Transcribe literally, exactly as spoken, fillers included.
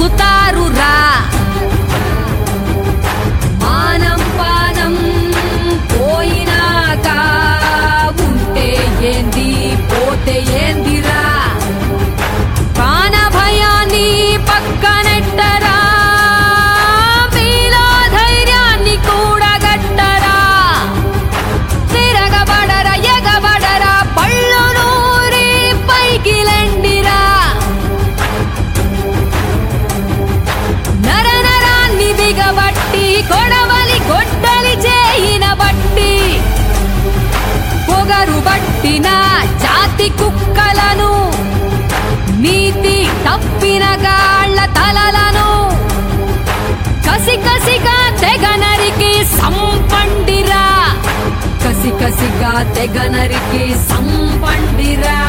గుంజుతారురా. మానం పానం పోయినాక ఉంటే ఏంది పోతే ఏందిరా. ప్రాణ భయాన్ని పక్కనెట్టరా, మీలో ధైర్యాన్ని కూడా గట్టరా. తిరగబడరా ఎగబడరా పళ్ళు నూరి పైకి లెండిరా. నరనరాన్ని దిగబట్టి కొడవలి గొడ్డలి చేయిన బట్టి పొగరు బట్టిన జాతి కుక్కలను, నీతి తప్పిన గాళ్ల తలలను కసి కసిగా తెగ నరికి సంపండిరా. కసి కసిగా తెగ నరికి సంపండిరా.